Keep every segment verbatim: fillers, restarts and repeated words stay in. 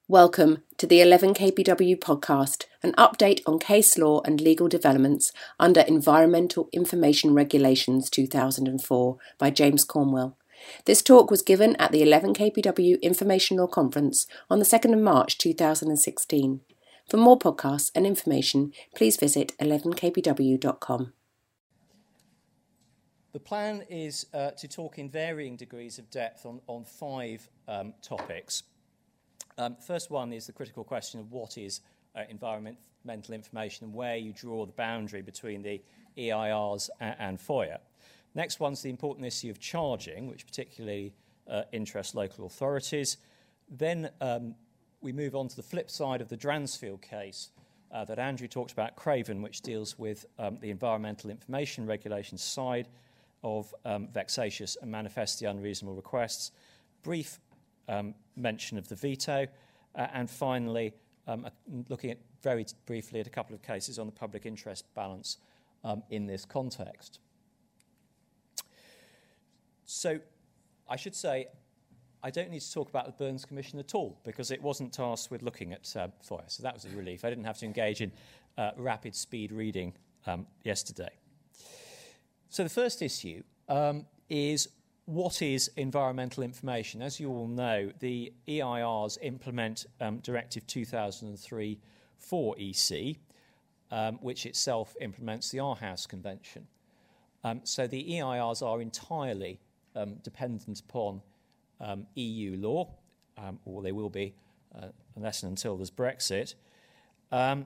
Welcome to the eleven K P W podcast, an update on case law and legal developments under Environmental Information Regulations two thousand four by James Cornwell. This talk was given at the eleven K P W Information Law Conference on the second of March two thousand sixteen. For more podcasts and information, please visit eleven k p w dot com. The plan is uh, to talk in varying degrees of depth on, on five um, topics. Um, first one is the critical question of what is uh, environmental information and where you draw the boundary between the E I Rs and, and FOIA. Next one's the important issue of charging, which particularly uh, interests local authorities. Then um, we move on to the flip side of the Dransfield case uh, that Andrew talked about, Craven, which deals with um, the environmental information regulations side of um, vexatious and manifestly unreasonable requests. Brief Um, mention of the veto, uh, and finally um, uh, looking at very t- briefly at a couple of cases on the public interest balance um, in this context. So I should say I don't need to talk about the Burns Commission at all because it wasn't tasked with looking at uh, FOIA, so that was a relief. I didn't have to engage in uh, rapid speed reading um, yesterday. So the first issue um, is what is environmental information? As you all know, the E I Rs implement um, Directive two thousand three four E C, um, which itself implements the Aarhus Convention. Um, so the E I Rs are entirely um, dependent upon um, E U law, um, or they will be uh, unless and until there's Brexit. Um,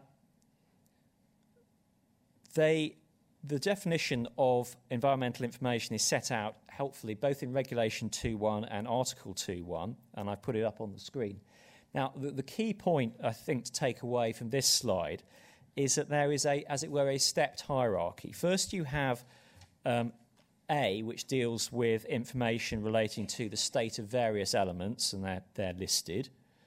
they The definition of environmental information is set out helpfully both in Regulation two point one and Article two point one, and I've put it up on the screen. Now, the, the key point, I think, to take away from this slide is that there is, a, as it were, a stepped hierarchy. First, you have um, A, which deals with information relating to the state of various elements, and they're, they're listed.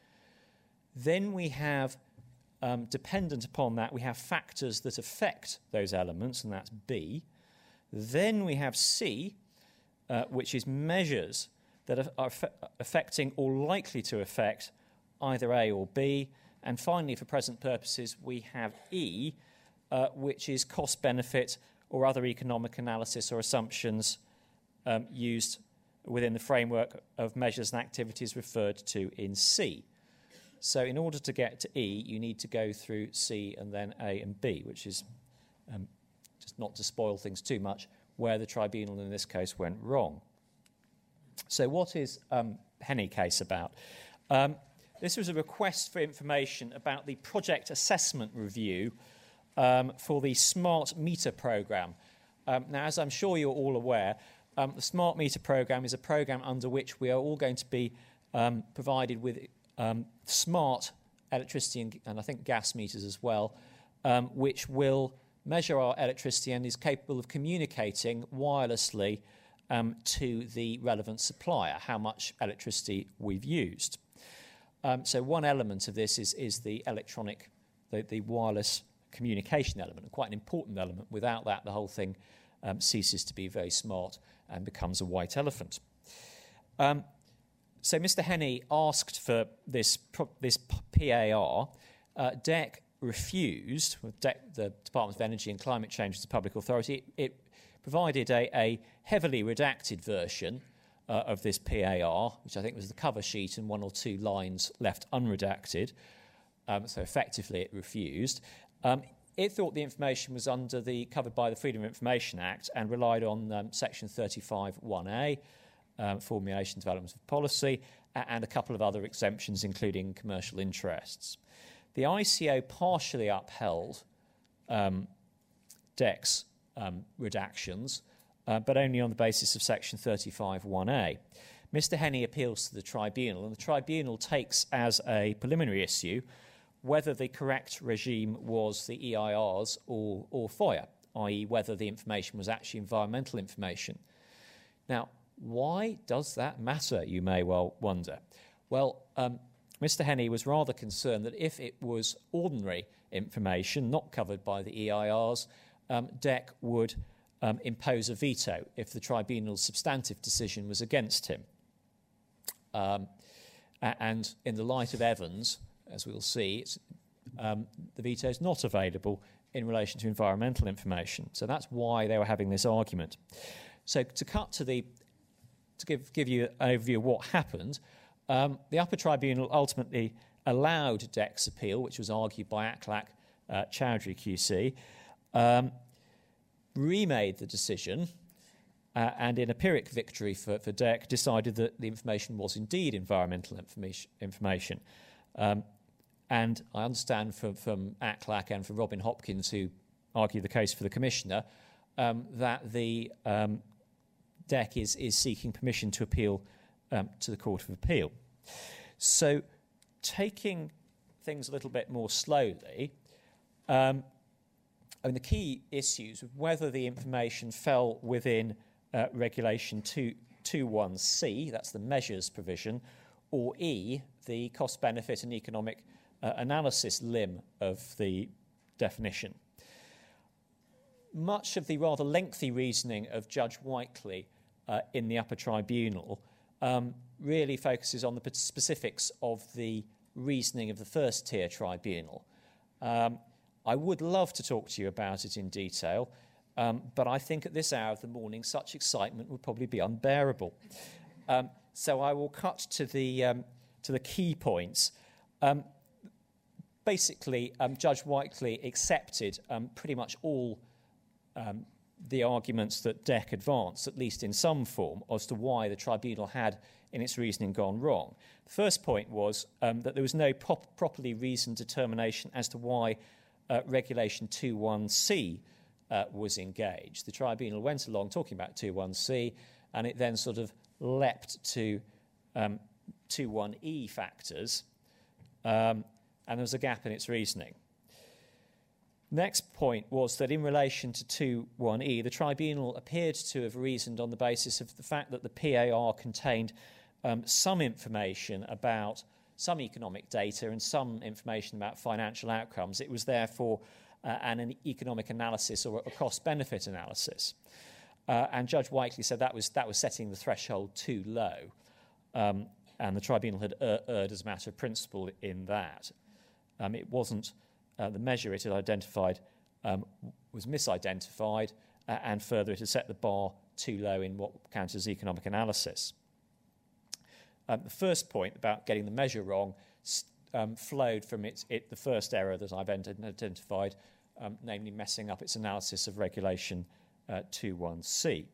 Then we have Um, dependent upon that, we have factors that affect those elements, and that's B. Then we have C, uh, which is measures that are, are affecting or likely to affect either A or B. And finally, for present purposes, we have E, uh, which is cost-benefit or other economic analysis or assumptions um, used within the framework of measures and activities referred to in C. So in order to get to E, you need to go through C and then A and B, which is, um, just not to spoil things too much, where the tribunal in this case went wrong. So what is um, Henney case about? Um, this was a request for information about the project assessment review um, for the smart meter programme. Um, now, as I'm sure you're all aware, um, the smart meter programme is a programme under which we are all going to be um, provided with Um, smart electricity and, and I think gas meters as well, um, which will measure our electricity and is capable of communicating wirelessly um, to the relevant supplier how much electricity we've used. Um, so one element of this is, is the electronic, the, the wireless communication element, quite an important element. Without that, the whole thing um, ceases to be very smart and becomes a white elephant. Um, So Mister Henney asked for this this P A R. Uh, D E C refused. D E C, the Department of Energy and Climate Change, is a public authority. It, it provided a, a heavily redacted version uh, of this P A R, which I think was the cover sheet and one or two lines left unredacted. Um, so effectively, it refused. Um, it thought the information was under the covered by the Freedom of Information Act and relied on um, Section thirty-five one A. Um, formulation, development of policy, and a couple of other exemptions, including commercial interests. The I C O partially upheld um, D E C's um, redactions, uh, but only on the basis of Section thirty-five one A. Mister Henney appeals to the tribunal, and the tribunal takes as a preliminary issue whether the correct regime was the E I Rs or, or FOIA, that is whether the information was actually environmental information. Now, why does that matter, you may well wonder? Well, um, Mister Henney was rather concerned that if it was ordinary information not covered by the E I Rs, um, D E C would um, impose a veto if the tribunal's substantive decision was against him. Um, Uh, and in the light of Evans, as we'll see, it's, um, the veto is not available in relation to environmental information. So that's why they were having this argument. So to cut to the, to give, give you an overview of what happened, um, the upper tribunal ultimately allowed D E C's appeal, which was argued by ACLAC uh, Chowdhury Q C, um, remade the decision, uh, and in a Pyrrhic victory for, for D E C, decided that the information was indeed environmental information. information. Um, and I understand from, from ACLAC and from Robin Hopkins, who argued the case for the Commissioner, um, that the um, D E C is, is seeking permission to appeal um, to the Court of Appeal. So, taking things a little bit more slowly, um, I mean, the key issues of whether the information fell within uh, Regulation two twenty-one C, that's the measures provision, or E, the cost, benefit and economic uh, analysis limb of the definition. Much of the rather lengthy reasoning of Judge Whiteley uh, in the upper tribunal um, really focuses on the specifics of the reasoning of the first tier tribunal. Um, I would love to talk to you about it in detail, um, but I think at this hour of the morning such excitement would probably be unbearable. Um, so I will cut to the, um, to the key points. Um, basically, um, Judge Whiteley accepted um, pretty much all um, the arguments that D E C advanced, at least in some form, as to why the tribunal had, in its reasoning, gone wrong. The first point was um, that there was no prop- properly reasoned determination as to why uh, Regulation two twenty-one C uh, was engaged. The tribunal went along talking about two twenty-one C, and it then sort of leapt to um, two twenty-one E factors, um, and there was a gap in its reasoning. Next point was that in relation to two twenty-one E, the tribunal appeared to have reasoned on the basis of the fact that the P A R contained um, some information about some economic data and some information about financial outcomes. It was therefore uh, an, an economic analysis or a cost-benefit analysis. Uh, and Judge Whiteley said that was, that was setting the threshold too low, um, and the tribunal had er- erred as a matter of principle in that. Um, it wasn't Uh, the measure it had identified um, was misidentified, uh, and further, it had set the bar too low in what counts as economic analysis. Um, the first point about getting the measure wrong um, flowed from its, it, the first error that I've identified, um, namely messing up its analysis of Regulation uh, two twenty-one C.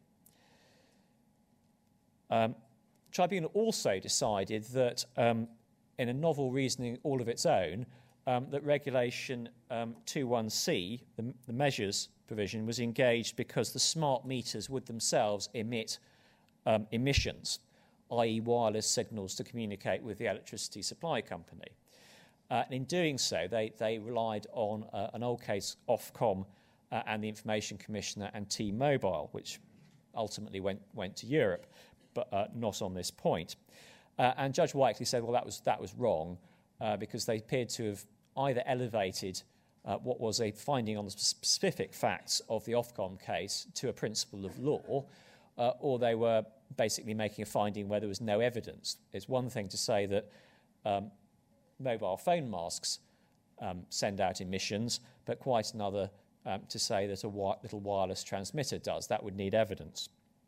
Um, Tribunal also decided that, um, in a novel reasoning all of its own, Um, that Regulation um, two twenty-one C, the, the measures provision, was engaged because the smart meters would themselves emit um, emissions, that is wireless signals to communicate with the electricity supply company. Uh, and in doing so, they, they relied on uh, an old case, Ofcom, uh, and the Information Commissioner and T-Mobile, which ultimately went, went to Europe, but uh, not on this point. Uh, and Judge Whiteley said, well, that was, that was wrong, Uh, because they appeared to have either elevated uh, what was a finding on the specific facts of the Ofcom case to a principle of law, uh, or they were basically making a finding where there was no evidence. It's one thing to say that um, mobile phone masks um, send out emissions, but quite another um, to say that a wi- little wireless transmitter does. That would need evidence.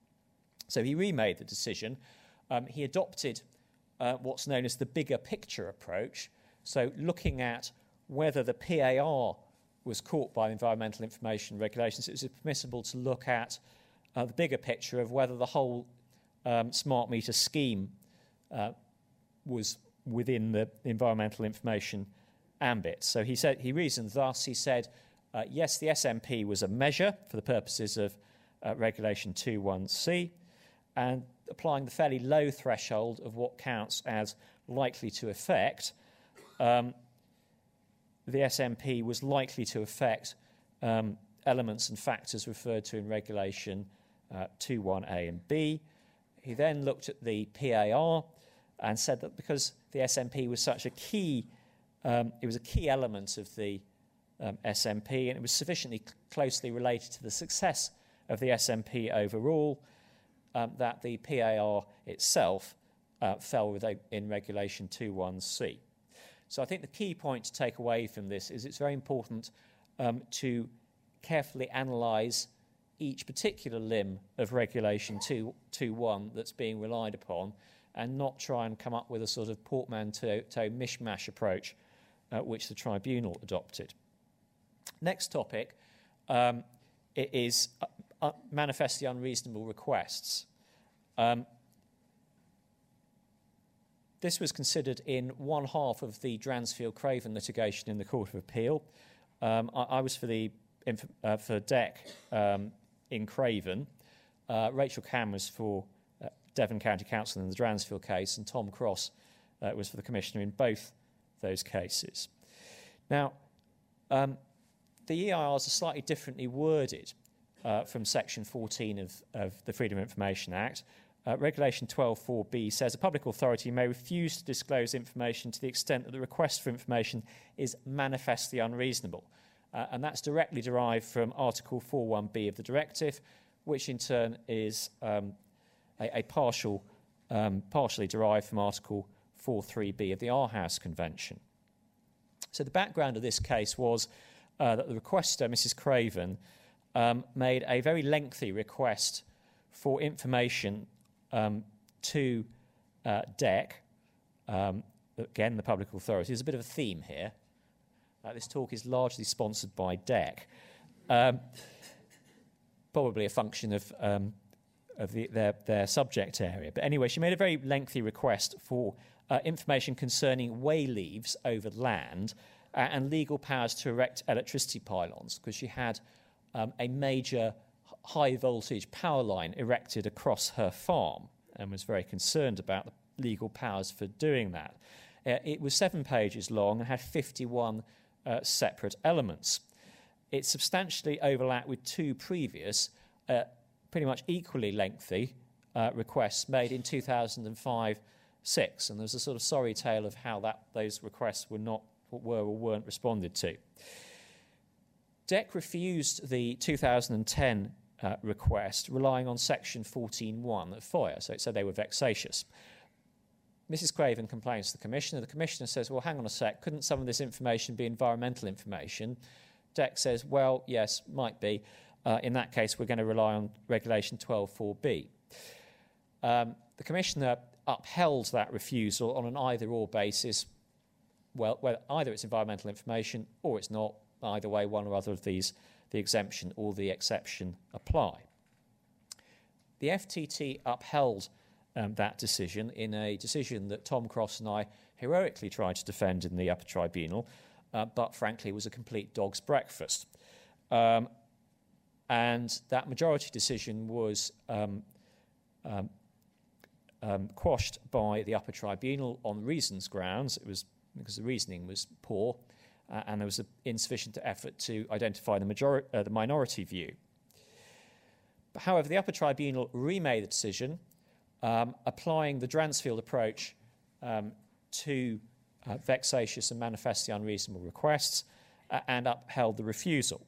So he remade the decision. Um, he adopted Uh, what's known as the bigger picture approach, so looking at whether the P A R was caught by environmental information regulations, it was permissible to look at uh, the bigger picture of whether the whole um, smart meter scheme uh, was within the environmental information ambit. So he said he reasoned thus. He said, uh, yes, the S M P was a measure for the purposes of uh, Regulation two twenty-one C, and applying the fairly low threshold of what counts as likely to affect, um, the S M P was likely to affect um, elements and factors referred to in Regulation uh, two twenty-one A and B. He then looked at the P A R and said that because the S M P was such a key, um, it was a key element of the um, S M P, and it was sufficiently cl- closely related to the success of the S M P overall, Um, that the P A R itself uh, fell with a, in Regulation two one C. So I think the key point to take away from this is it's very important um, to carefully analyse each particular limb of Regulation two one that's being relied upon, and not try and come up with a sort of portmanteau mishmash approach uh, which the tribunal adopted. Next topic um, it is uh, uh, manifestly unreasonable requests. Um, this was considered in one half of the Dransfield-Craven litigation in the Court of Appeal. Um, I, I was for the uh, for D E C um, in Craven. Uh, Rachel Cam was for uh, Devon County Council in the Dransfield case, and Tom Cross uh, was for the Commissioner in both those cases. Now, um, the E I Rs are slightly differently worded uh, from Section fourteen of, of the Freedom of Information Act. Uh, Regulation twelve four B says a public authority may refuse to disclose information to the extent that the request for information is manifestly unreasonable. Uh, and that's directly derived from Article four one B of the directive, which in turn is um, a, a partial, um, partially derived from Article four three B of the Aarhus Convention. So the background of this case was uh, that the requester, Missus Craven, um, made a very lengthy request for information um, to uh, D E C, um, again, the public authority. There's a bit of a theme here. Uh, this talk is largely sponsored by D E C. Um, probably a function of, um, of the, their, their subject area. But anyway, she made a very lengthy request for uh, information concerning way leaves over land uh, and legal powers to erect electricity pylons, because she had um, a major high-voltage power line erected across her farm and was very concerned about the legal powers for doing that. Uh, it was seven pages long and had fifty-one uh, separate elements. It substantially overlapped with two previous, uh, pretty much equally lengthy uh, requests made in two thousand five six, and there's a sort of sorry tale of how that those requests were not were or weren't responded to. D E C refused the two thousand ten uh, request, relying on Section fourteen one of FOIA, so it said they were vexatious. Missus Craven complains to the Commissioner. The Commissioner says, well, hang on a sec, couldn't some of this information be environmental information? D E C says, well, yes, might be. Uh, in that case, we're going to rely on Regulation twelve four B. Um, the Commissioner upheld that refusal on an either-or basis. Well, well, either it's environmental information or it's not. Either way, one or other of these, the exemption or the exception apply. The F T T upheld um, that decision in a decision that Tom Cross and I heroically tried to defend in the upper tribunal, uh, but frankly was a complete dog's breakfast. Um, and that majority decision was um, um, um, quashed by the upper tribunal on reasons grounds. It was because the reasoning was poor, uh, and there was a insufficient effort to identify the, majority, uh, the minority view. But however, the upper tribunal remade the decision, um, applying the Dransfield approach um, to uh, vexatious and manifestly unreasonable requests, uh, and upheld the refusal.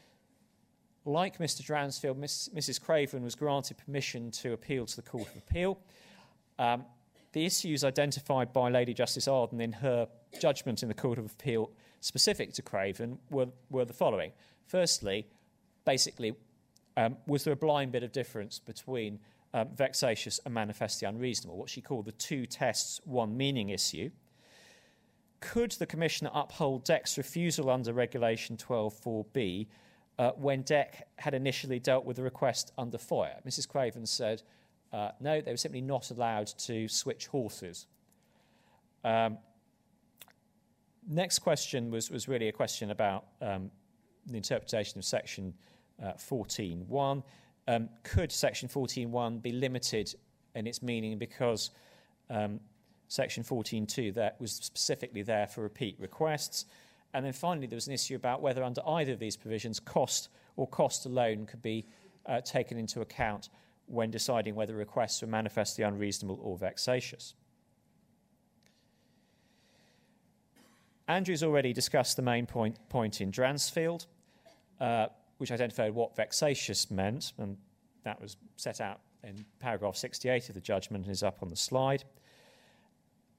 Like Mister Dransfield, Miss, Missus Craven was granted permission to appeal to the Court of Appeal. Um, the issues identified by Lady Justice Arden in her judgment in the Court of Appeal specific to Craven were, were the following. Firstly, basically, um, was there a blind bit of difference between um, vexatious and manifestly unreasonable, what she called the two tests, one meaning issue? Could the Commissioner uphold D E C's refusal under Regulation twelve four B uh, when D E C had initially dealt with the request under FOIA? Missus Craven said, uh, no, they were simply not allowed to switch horses. Um, next question was, was really a question about um, the interpretation of Section uh, fourteen one. Um, could Section fourteen one be limited in its meaning because um, Section fourteen two that was specifically there for repeat requests? And then finally, there was an issue about whether under either of these provisions, cost or cost alone could be uh, taken into account when deciding whether requests were manifestly unreasonable or vexatious. Andrew's already discussed the main point, point in Dransfield, uh, which identified what vexatious meant, and that was set out in paragraph sixty-eight of the judgment and is up on the slide.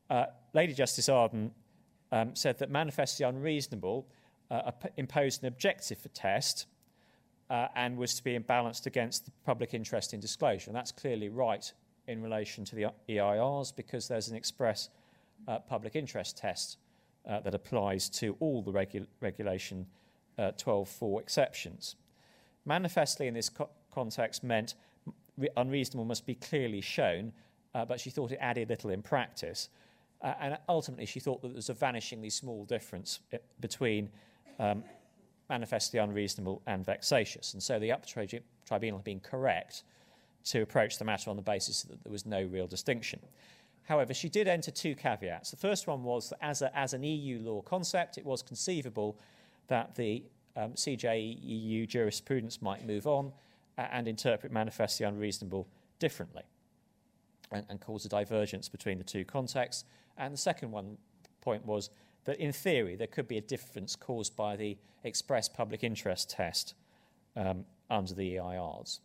uh, Lady Justice Arden um, said that manifestly unreasonable uh, imposed an objective test uh, and was to be balanced against the public interest in disclosure. And that's clearly right in relation to the E I Rs, because there's an express uh, public interest test uh, that applies to all the regu regulation uh, twelve four exceptions. Manifestly in this co context meant unreasonable must be clearly shown, uh, but she thought it added little in practice. Uh, and ultimately she thought that there was a vanishingly small difference between um, manifestly unreasonable and vexatious. And so the upper tri tribunal had been correct to approach the matter on the basis that there was no real distinction. However, she did enter two caveats. The first one was that as, a, as an E U law concept, it was conceivable that the um, C J E U jurisprudence might move on uh, and interpret manifestly unreasonable differently and, and cause a divergence between the two contexts. And the second one point was that in theory there could be a difference caused by the express public interest test um, under the E I Rs.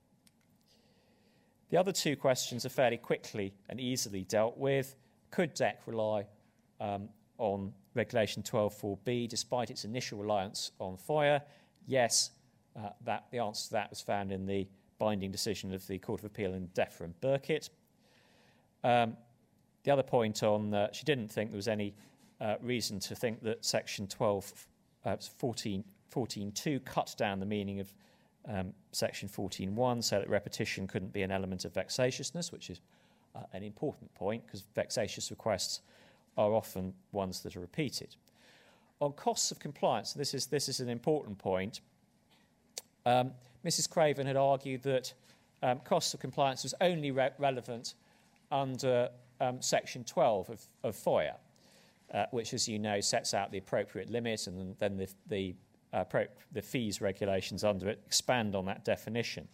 The other two questions are fairly quickly and easily dealt with. Could D E C rely um, on Regulation twelve four B despite its initial reliance on FOIA? Yes, uh, that, the answer to that was found in the binding decision of the Court of Appeal in Deffer and Burkitt. Um, the other point on, uh, she didn't think there was any uh, reason to think that Section twelve, uh, fourteen point two cut down the meaning of um, Section fourteen point one so that repetition couldn't be an element of vexatiousness, which is uh, an important point because vexatious requests are often ones that are repeated. On costs of compliance, this is, this is an important point, um, Missus Craven had argued that um, costs of compliance was only re relevant under um, Section twelve of, of FOIA, uh, which, as you know, sets out the appropriate limit, and then the, the, uh, pro the fees regulations under it expand on that definition.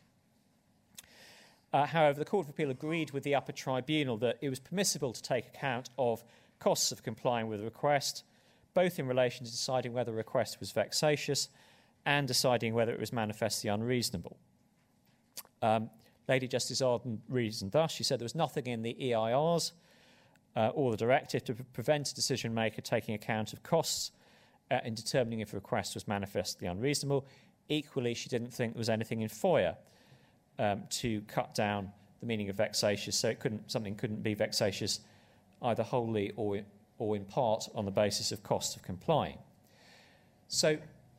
Uh, however, the Court of Appeal agreed with the upper tribunal that it was permissible to take account of costs of complying with a request, both in relation to deciding whether a request was vexatious and deciding whether it was manifestly unreasonable. Um, Lady Justice Arden reasoned thus. She said there was nothing in the E I Rs uh, or the directive to prevent a decision maker taking account of costs uh, in determining if a request was manifestly unreasonable. Equally, she didn't think there was anything in FOIA um, to cut down the meaning of vexatious, so it couldn't, something couldn't be vexatious either wholly or, or in part on the basis of cost of complying. So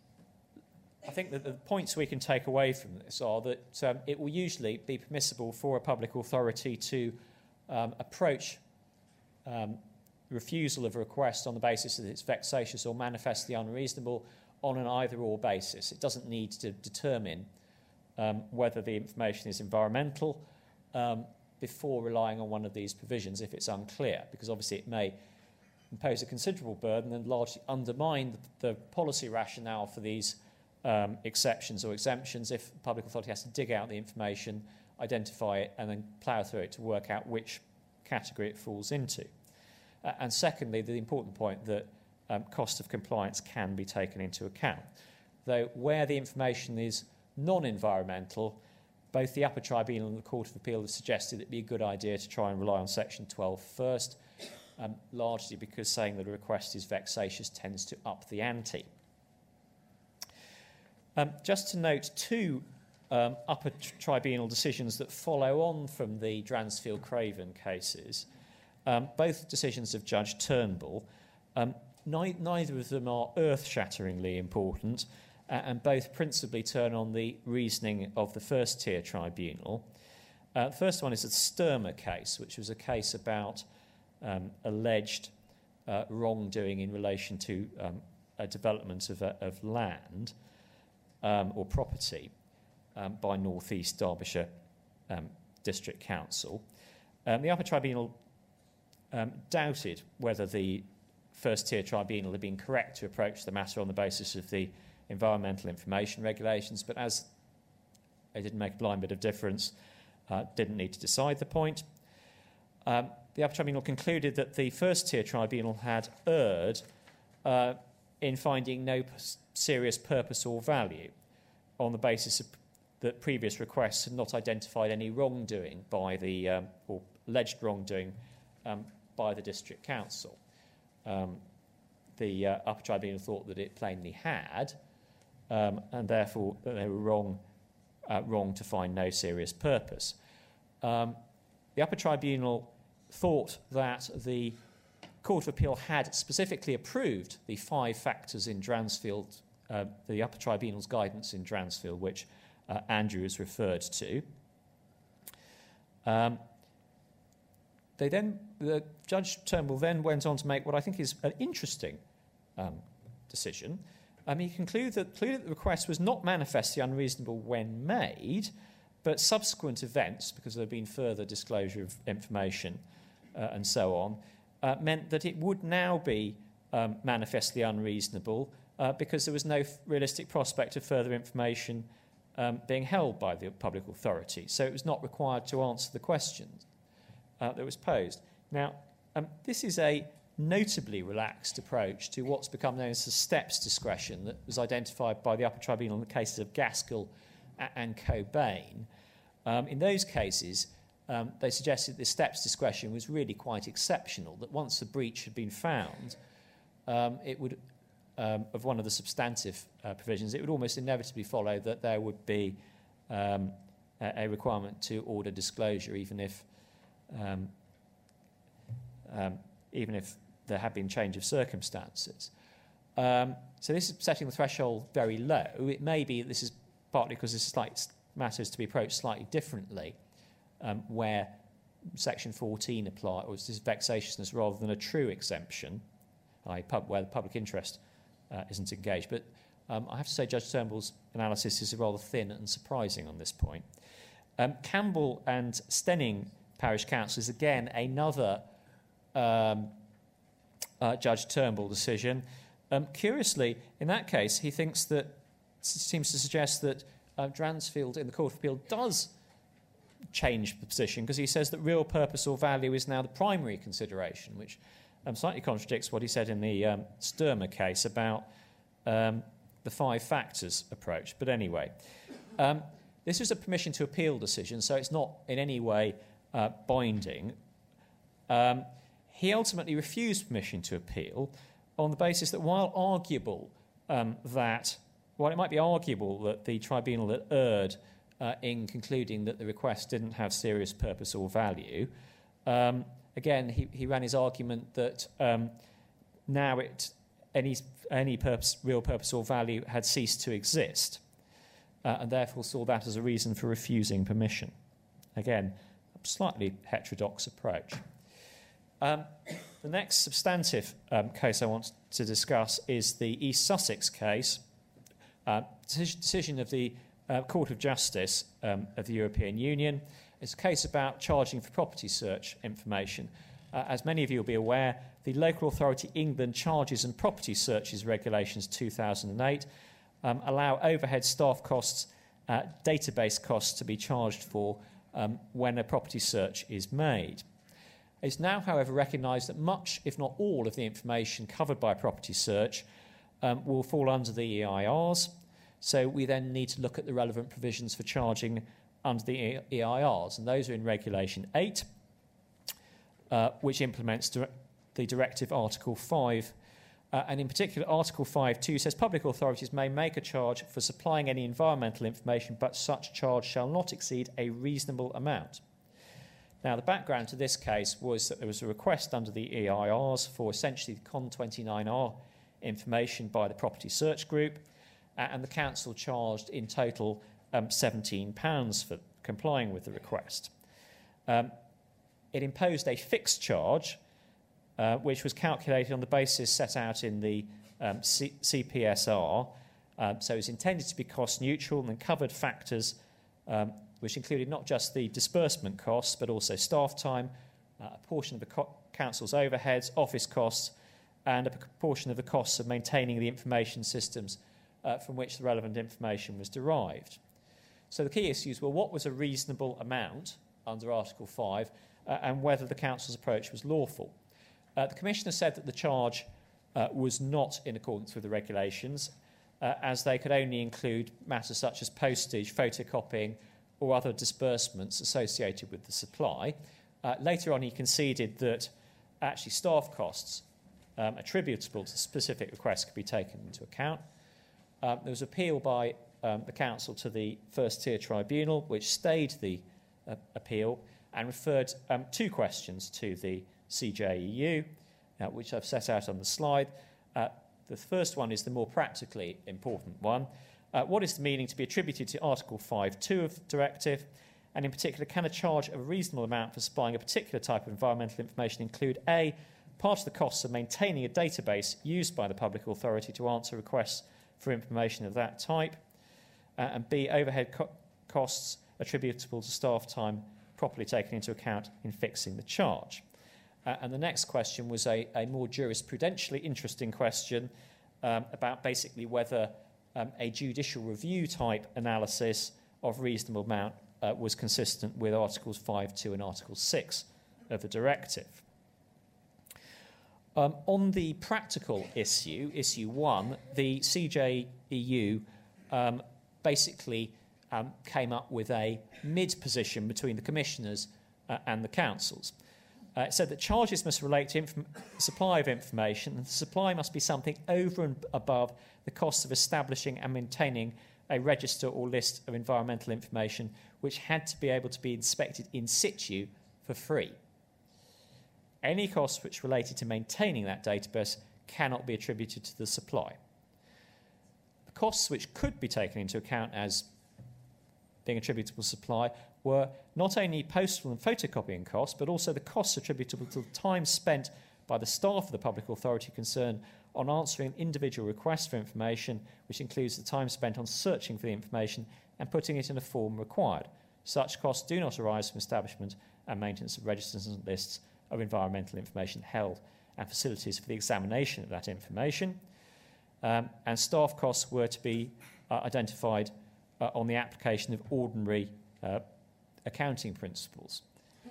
I think that the points we can take away from this are that um, it will usually be permissible for a public authority to um, approach um, refusal of a request on the basis that it's vexatious or manifestly unreasonable on an either-or basis. It doesn't need to determine um, whether the information is environmental um, before relying on one of these provisions if it's unclear, because obviously it may impose a considerable burden and largely undermine the, the policy rationale for these um, exceptions or exemptions if the public authority has to dig out the information, identify it, and then plough through it to work out which category it falls into. Uh, and secondly, the important point that um, cost of compliance can be taken into account. Though where the information is non-environmental, both the upper tribunal and the Court of Appeal have suggested it'd be a good idea to try and rely on Section twelve first, um, largely because saying that a request is vexatious tends to up the ante. Um, just to note two um, upper tribunal decisions that follow on from the Dransfield-Craven cases, um, both decisions of Judge Turnbull. Um, ni neither of them are earth-shatteringly important, and both principally turn on the reasoning of the first-tier tribunal. Uh, the first one is the Sturmer case, which was a case about um, alleged uh, wrongdoing in relation to um, a development of, uh, of land um, or property um, by North East Derbyshire um, District Council. Um, the upper tribunal um, doubted whether the first-tier tribunal had been correct to approach the matter on the basis of the environmental information regulations, but as they didn't make a blind bit of difference, uh, didn't need to decide the point. Um, the upper tribunal concluded that the first-tier tribunal had erred uh, in finding no serious purpose or value on the basis of that previous requests had not identified any wrongdoing by the, um, or alleged wrongdoing um, by the District Council. Um, the uh, upper tribunal thought that it plainly had, um, and therefore that they were wrong, uh, wrong to find no serious purpose. Um, the upper tribunal thought that the Court of Appeal had specifically approved the five factors in Dransfield, uh, the upper tribunal's guidance in Dransfield, which uh, Andrew has referred to. Um, they then, the Judge Turnbull then went on to make what I think is an interesting um, decision. Um, he concluded that, concluded that the request was not manifestly unreasonable when made, but subsequent events, because there had been further disclosure of information uh, and so on, uh, meant that it would now be um, manifestly unreasonable uh, because there was no f- realistic prospect of further information um, being held by the public authority. So it was not required to answer the questions uh, that was posed. Now, um, this is a notably relaxed approach to what's become known as the steps discretion that was identified by the upper tribunal in the cases of Gaskell and Cobain. Um, in those cases, um, they suggested the steps discretion was really quite exceptional, that once the breach had been found, um, it would, um, of one of the substantive uh, provisions, it would almost inevitably follow that there would be um, a, a requirement to order disclosure, even if, um, um, even if there had been change of circumstances. Um, so this is setting the threshold very low. It may be that this is partly because this is like matters to be approached slightly differently, um, where Section fourteen apply, or this is vexatiousness rather than a true exemption, that is, pub, where the public interest uh, isn't engaged. But um, I have to say, Judge Turnbull's analysis is rather thin and surprising on this point. Um, Campbell and Stenning Parish Council is again another um, uh, Judge Turnbull decision. Um, curiously, in that case, he thinks that seems to suggest that uh, Dransfield in the Court of Appeal does change the position, because he says that real purpose or value is now the primary consideration, which um, slightly contradicts what he said in the um, Sturmer case about um, the five factors approach. But anyway, um, this is a permission to appeal decision, so it's not in any way uh, binding. Um, he ultimately refused permission to appeal on the basis that while arguable um, that While it might be arguable that the tribunal had erred uh, in concluding that the request didn't have serious purpose or value, um, again, he, he ran his argument that um, now it, any, any purpose, real purpose or value had ceased to exist, uh, and therefore saw that as a reason for refusing permission. Again, a slightly heterodox approach. Um, the next substantive um, case I want to discuss is the East Sussex case, Uh, decision of the uh, Court of Justice um, of the European Union. It's a case about charging for property search information. Uh, as many of you will be aware, the Local Authority England Charges and Property Searches Regulations two thousand eight um, allow overhead staff costs, uh, database costs to be charged for um, when a property search is made. It's now, however, recognised that much, if not all, of the information covered by a property search um, will fall under the E I Rs. So we then need to look at the relevant provisions for charging under the E I Rs, and those are in Regulation eight, uh, which implements dire- the Directive Article five, uh, and in particular Article five point two says public authorities may make a charge for supplying any environmental information, but such charge shall not exceed a reasonable amount. Now, the background to this case was that there was a request under the E I Rs for essentially the Con twenty-nine R information by the Property Search Group, and the council charged in total um, seventeen pounds for complying with the request. Um, it imposed a fixed charge, uh, which was calculated on the basis set out in the um, C- CPSR, um, so it's intended to be cost neutral and covered factors, um, which included not just the disbursement costs, but also staff time, uh, a portion of the co- council's overheads, office costs, and a portion of the costs of maintaining the information systems Uh, from which the relevant information was derived. So the key issues were what was a reasonable amount under Article five uh, and whether the Council's approach was lawful. Uh, the Commissioner said that the charge uh, was not in accordance with the regulations, uh, as they could only include matters such as postage, photocopying or other disbursements associated with the supply. Uh, later on he conceded that actually staff costs um, attributable to specific requests could be taken into account. Um, there was appeal by um, the Council to the First Tier Tribunal, which stayed the uh, appeal and referred um, two questions to the C J E U, uh, which I've set out on the slide. Uh, the first one is the more practically important one. Uh, what is the meaning to be attributed to Article five point two of the Directive? And in particular, can a charge of a reasonable amount for supplying a particular type of environmental information include A, part of the costs of maintaining a database used by the public authority to answer requests for information of that type, uh, and B, overhead co costs attributable to staff time properly taken into account in fixing the charge. Uh, and the next question was a, a more jurisprudentially interesting question um, about basically whether um, a judicial review type analysis of reasonable amount uh, was consistent with Articles five point two and Article six of the Directive. Um, on the practical issue, issue one, the C J E U um, basically um, came up with a mid-position between the commissioners uh, and the councils. Uh, it said that charges must relate to supply of information, and the supply must be something over and above the costs of establishing and maintaining a register or list of environmental information, which had to be able to be inspected in situ for free. Any costs which related to maintaining that database cannot be attributed to the supply. The costs which could be taken into account as being attributable to supply were not only postal and photocopying costs, but also the costs attributable to the time spent by the staff of the public authority concerned on answering individual requests for information, which includes the time spent on searching for the information and putting it in a form required. Such costs do not arise from establishment and maintenance of registers and lists of environmental information held and facilities for the examination of that information. Um, and staff costs were to be uh, identified uh, on the application of ordinary uh, accounting principles.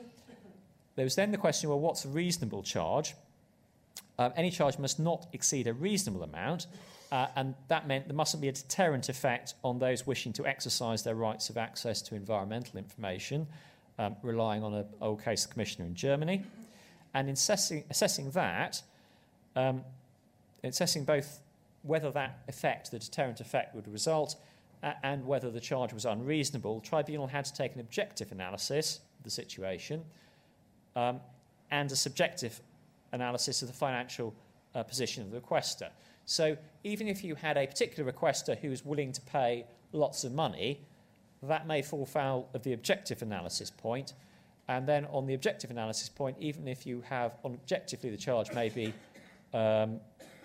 There was then the question, well, what's a reasonable charge? Um, any charge must not exceed a reasonable amount, uh, and that meant there mustn't be a deterrent effect on those wishing to exercise their rights of access to environmental information, um, relying on an old case commissioner in Germany. And in assessing, assessing that, um, assessing both whether that effect, the deterrent effect, would result uh, and whether the charge was unreasonable, the tribunal had to take an objective analysis of the situation um, and a subjective analysis of the financial uh, position of the requester. So even if you had a particular requester who was willing to pay lots of money, that may fall foul of the objective analysis point. And then on the objective analysis point, even if you have, on objectively the charge may be um,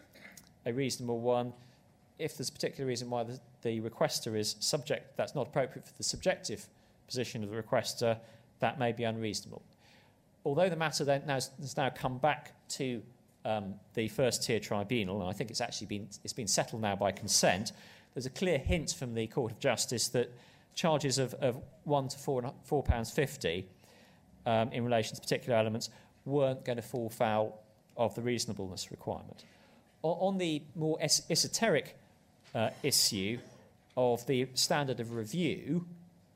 a reasonable one, if there's a particular reason why the, the requester is subject, that's not appropriate for the subjective position of the requester, that may be unreasonable. Although the matter then now, has now come back to um, the first tier tribunal, and I think it's actually been, it's been settled now by consent, there's a clear hint from the Court of Justice that charges of, of one to four, four pounds fifty um, in relation to particular elements weren't going to fall foul of the reasonableness requirement. O on the more es esoteric uh, issue of the standard of review,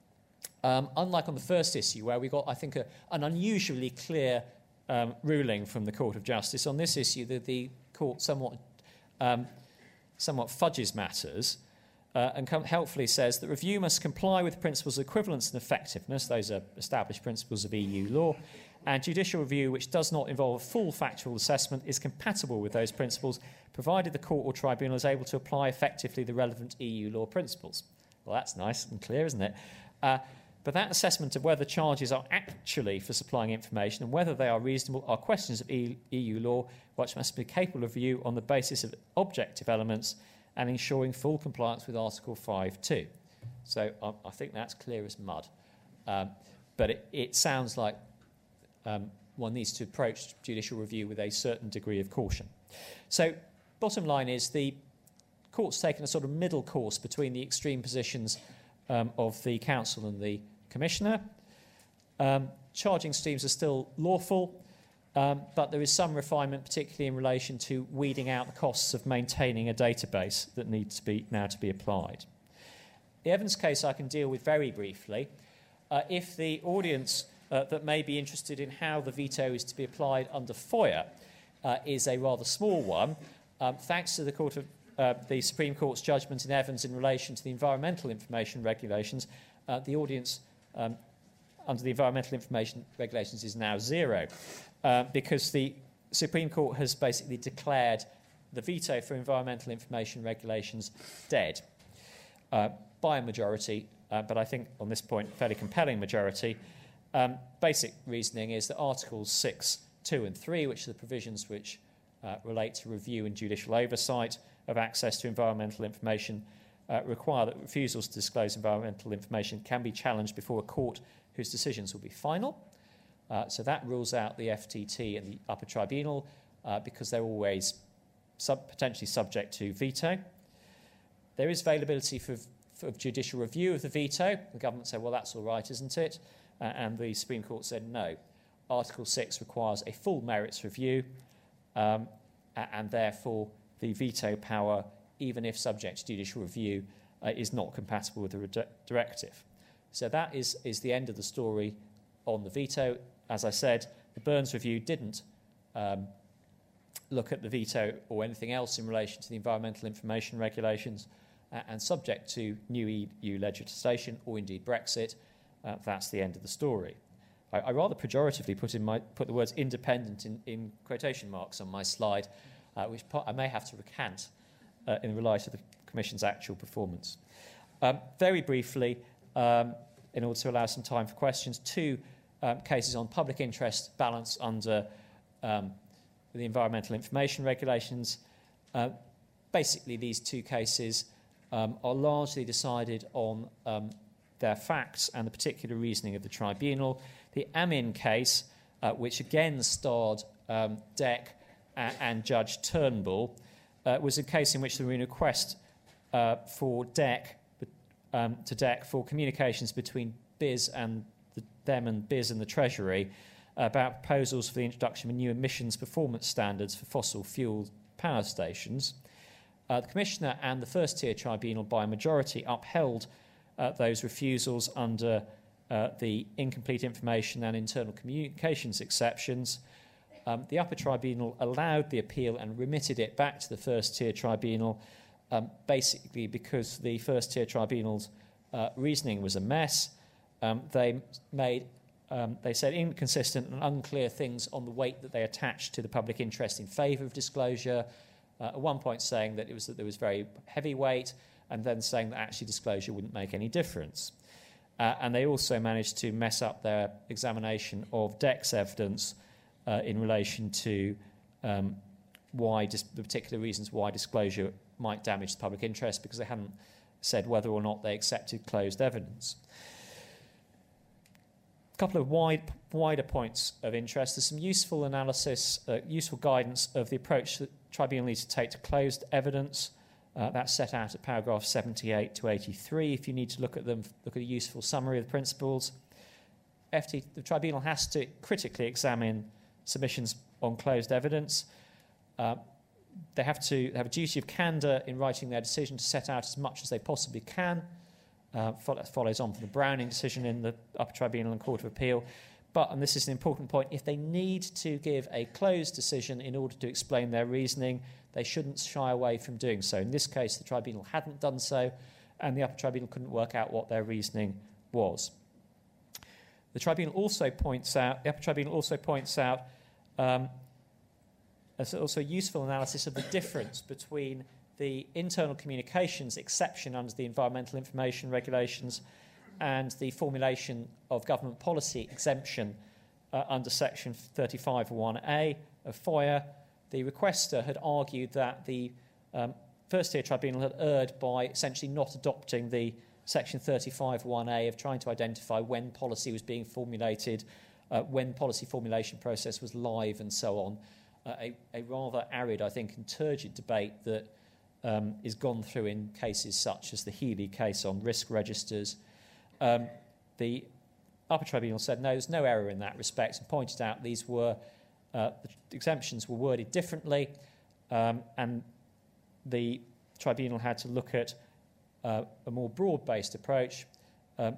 Um, unlike on the first issue, where we got, I think, a, an unusually clear um, ruling from the Court of Justice, on this issue, the, the Court somewhat, um, somewhat fudges matters uh, and helpfully says that review must comply with principles of equivalence and effectiveness, those are established principles of E U law, and judicial review, which does not involve a full factual assessment, is compatible with those principles, provided the court or tribunal is able to apply effectively the relevant E U law principles. Well, that's nice and clear, isn't it? Uh, But that assessment of whether charges are actually for supplying information and whether they are reasonable are questions of E U law, which must be capable of review on the basis of objective elements and ensuring full compliance with Article five point two. So I, I think that's clear as mud. Um, but it, it sounds like um, one needs to approach judicial review with a certain degree of caution. So bottom line is the court's taken a sort of middle course between the extreme positions um, of the council and the commissioner. Um, charging schemes are still lawful, um, but there is some refinement, particularly in relation to weeding out the costs of maintaining a database that needs to be now to be applied. The Evans case I can deal with very briefly. Uh, if the audience uh, that may be interested in how the veto is to be applied under FOIA uh, is a rather small one, um, thanks to the, Court of, uh, the Supreme Court's judgment in Evans in relation to the environmental information regulations. Uh, the audience um, under the environmental information regulations is now zero, uh, because the Supreme Court has basically declared the veto for environmental information regulations dead uh, by a majority, uh, but I think on this point, fairly compelling majority. Um, basic reasoning is that Articles six, two and three, which are the provisions which uh, relate to review and judicial oversight of access to environmental information, uh, require that refusals to disclose environmental information can be challenged before a court whose decisions will be final. Uh, so that rules out the F T T and the upper tribunal uh, because they're always sub potentially subject to veto. There is availability for, for judicial review of the veto. The government said, well, that's all right, isn't it? Uh, and the Supreme Court said no. Article six requires a full merits review, um, and therefore the veto power, even if subject to judicial review, uh, is not compatible with the directive. So that is, is the end of the story on the veto. As I said, the Burns Review didn't um, look at the veto or anything else in relation to the environmental information regulations, uh, and subject to new E U legislation or indeed Brexit, uh, that's the end of the story. I, I rather pejoratively put, in my, put the words independent in, in quotation marks on my slide, uh, which I may have to recant uh, in light of the Commission's actual performance. Um, very briefly, um, in order to allow some time for questions, two um, cases on public interest balance under um, the environmental information regulations. Uh, basically, these two cases um, are largely decided on um, their facts and the particular reasoning of the tribunal. The Amin case, uh, which again starred um, D E C and, and Judge Turnbull, uh, was a case in which there was a request uh, for D E C, um, to D E C for communications between B I S and the, them and B I S and the Treasury about proposals for the introduction of new emissions performance standards for fossil fuel power stations. Uh, the Commissioner and the First-Tier Tribunal, by a majority, upheld uh, those refusals under uh, the incomplete information and internal communications exceptions. Um, the Upper Tribunal allowed the appeal and remitted it back to the First-Tier Tribunal, um, basically because the First-Tier Tribunal's uh, reasoning was a mess. Um, they made Um, they said inconsistent and unclear things on the weight that they attached to the public interest in favour of disclosure. Uh, at one point saying that it was that there was very heavy weight, and then saying that actually disclosure wouldn't make any difference. Uh, and they also managed to mess up their examination of D E C's evidence uh, in relation to um, why dis- the particular reasons why disclosure might damage the public interest, because they hadn't said whether or not they accepted closed evidence. A couple of wide, wider points of interest. There's some useful analysis, uh, useful guidance of the approach that the tribunal needs to take to closed evidence. Uh, that's set out at paragraph seventy-eight to eighty-three. If you need to look at them, look at a useful summary of the principles. F T, the tribunal has to critically examine submissions on closed evidence. Uh, they have to have a duty of candour in writing their decision to set out as much as they possibly can. Uh, follows on from the Browning decision in the Upper Tribunal and Court of Appeal. But, and this is an important point, if they need to give a closed decision in order to explain their reasoning, they shouldn't shy away from doing so. In this case, the tribunal hadn't done so, and the Upper Tribunal couldn't work out what their reasoning was. The tribunal also points out, the Upper Tribunal also points out um, there's also useful analysis of the difference between the internal communications exception under the environmental information regulations and the formulation of government policy exemption uh, under section thirty-five one A of FOIA. The requester had argued that the um, First-Tier Tribunal had erred by essentially not adopting the section thirty-five one A of trying to identify when policy was being formulated, uh, when policy formulation process was live and so on. Uh, a, a rather arid, I think, and turgid debate that Um, is gone through in cases such as the Healy case on risk registers. Um, the Upper Tribunal said no, there's no error in that respect, and pointed out these were uh, the exemptions were worded differently, um, and the tribunal had to look at uh, a more broad-based approach. Um,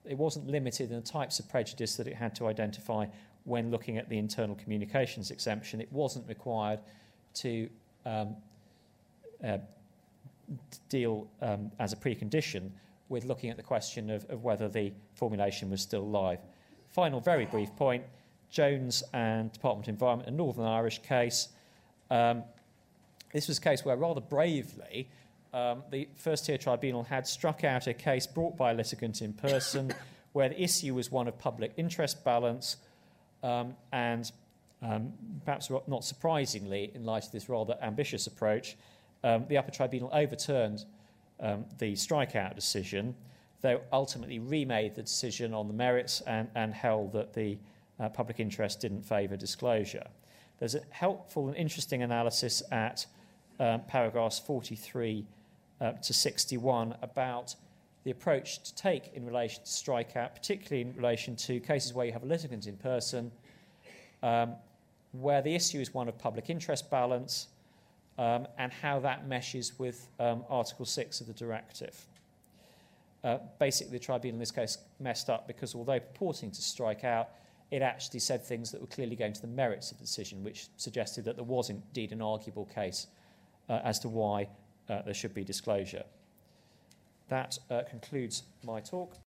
it wasn't limited in the types of prejudice that it had to identify when looking at the internal communications exemption. It wasn't required to um, uh, deal um, as a precondition with looking at the question of, of whether the formulation was still live. Final very brief point, Jones and Department of Environment, a Northern Irish case. Um, this was a case where rather bravely um, the First Tier Tribunal had struck out a case brought by a litigant in person where the issue was one of public interest balance um, and um, perhaps not surprisingly, in light of this rather ambitious approach, um, the upper tribunal overturned um, the strikeout decision, though ultimately remade the decision on the merits and, and held that the uh, public interest didn't favour disclosure. There's a helpful and interesting analysis at um, paragraphs forty-three uh, to sixty-one about the approach to take in relation to strikeout, particularly in relation to cases where you have a litigant in person, um, where the issue is one of public interest balance, um, and how that meshes with um, Article six of the directive. Uh, basically, the tribunal in this case messed up because although purporting to strike out, it actually said things that were clearly going to the merits of the decision, which suggested that there was indeed an arguable case uh, as to why uh, there should be disclosure. That uh, concludes my talk.